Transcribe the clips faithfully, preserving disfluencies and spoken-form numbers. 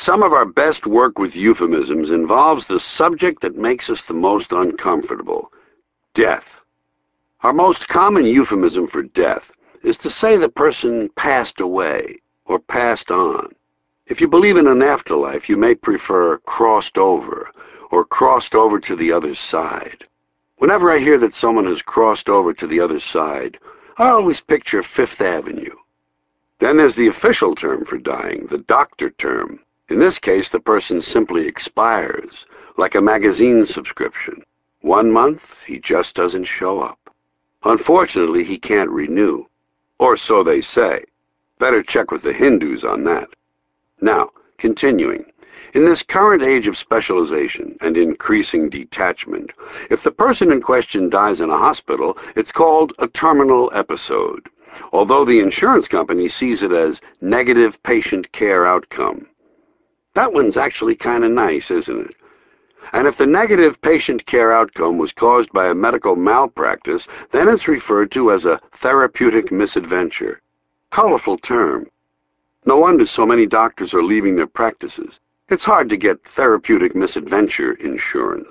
some of our best work with euphemisms involves the subject that makes us the most uncomfortable: death. Our most common euphemism for death is to say the person passed away or passed on. If you believe in an afterlife, you may prefer crossed over or crossed over to the other side. Whenever I hear that someone has crossed over to the other side, I always picture Fifth Avenue. Then there's the official term for dying, the doctor term. In this case, the person simply expires, like a magazine subscription. One month, he just doesn't show up. Unfortunately, he can't renew. Or so they say. Better check with the Hindus on that. Now, continuing. In this current age of specialization and increasing detachment, if the person in question dies in a hospital, it's called a terminal episode, although the insurance company sees it as negative patient care outcome. That one's actually kind of nice, isn't it? And if the negative patient care outcome was caused by a medical malpractice, then it's referred to as a therapeutic misadventure. Colorful term. No wonder so many doctors are leaving their practices. It's hard to get therapeutic misadventure insurance.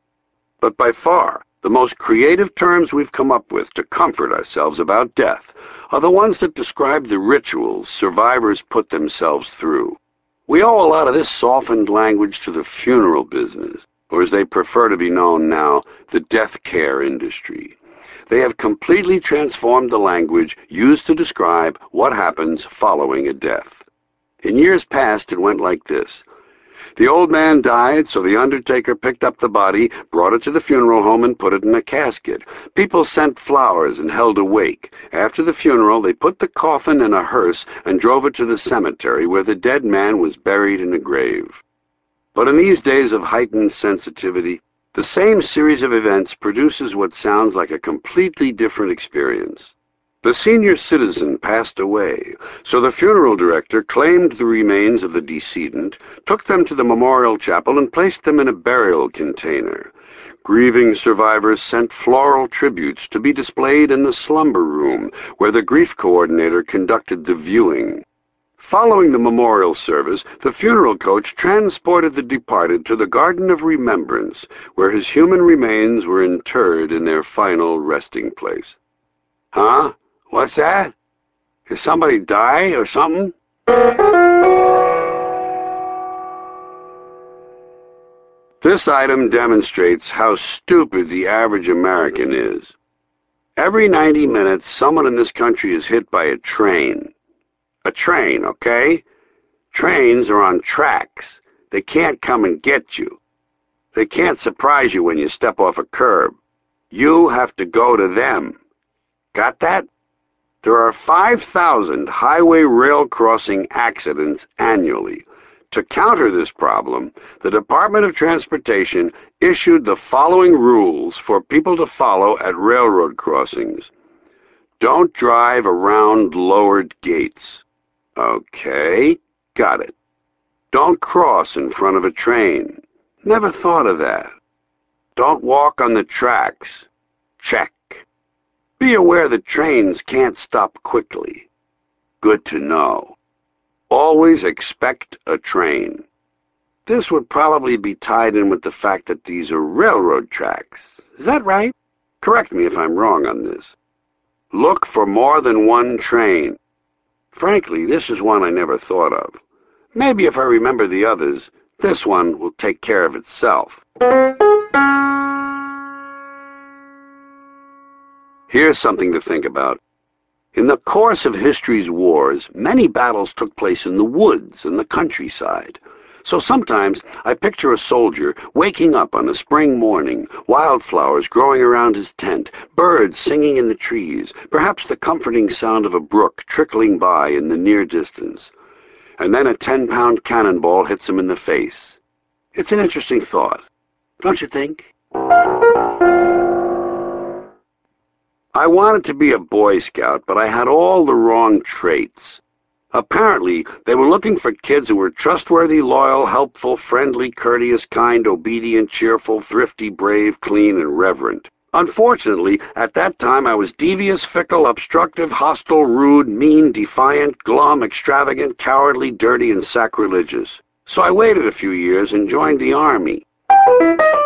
But by far, the most creative terms we've come up with to comfort ourselves about death are the ones that describe the rituals survivors put themselves through. We owe a lot of this softened language to the funeral business, or as they prefer to be known now, the death care industry. They have completely transformed the language used to describe what happens following a death. In years past, it went like this. The old man died, so the undertaker picked up the body, brought it to the funeral home, and put it in a casket. People sent flowers and held a wake. After the funeral, they put the coffin in a hearse and drove it to the cemetery where the dead man was buried in a grave. But in these days of heightened sensitivity, the same series of events produces what sounds like a completely different experience. The senior citizen passed away, so the funeral director claimed the remains of the decedent, took them to the memorial chapel, and placed them in a burial container. Grieving survivors sent floral tributes to be displayed in the slumber room, where the grief coordinator conducted the viewing. Following the memorial service, the funeral coach transported the departed to the Garden of Remembrance, where his human remains were interred in their final resting place. Huh? What's that? Did somebody die or something? This item demonstrates how stupid the average American is. Every ninety minutes, someone in this country is hit by a train. A train, okay? Trains are on tracks. They can't come and get you. They can't surprise you when you step off a curb. You have to go to them. Got that? There are five thousand highway rail crossing accidents annually. To counter this problem, the Department of Transportation issued the following rules for people to follow at railroad crossings. Don't drive around lowered gates. Okay, got it. Don't cross in front of a train. Never thought of that. Don't walk on the tracks. Check. Be aware that trains can't stop quickly. Good to know. Always expect a train. This would probably be tied in with the fact that these are railroad tracks. Is that right? Correct me if I'm wrong on this. Look for more than one train. Frankly, this is one I never thought of. Maybe if I remember the others, this one will take care of itself. Here's something to think about. In the course of history's wars, many battles took place in the woods and the countryside. So sometimes I picture a soldier waking up on a spring morning, wildflowers growing around his tent, birds singing in the trees, perhaps the comforting sound of a brook trickling by in the near distance. And then a ten-pound cannonball hits him in the face. It's an interesting thought, don't you think? I wanted to be a Boy Scout, but I had all the wrong traits. Apparently, they were looking for kids who were trustworthy, loyal, helpful, friendly, courteous, kind, obedient, cheerful, thrifty, brave, clean, and reverent. Unfortunately, at that time I was devious, fickle, obstructive, hostile, rude, mean, defiant, glum, extravagant, cowardly, dirty, and sacrilegious. So I waited a few years and joined the Army.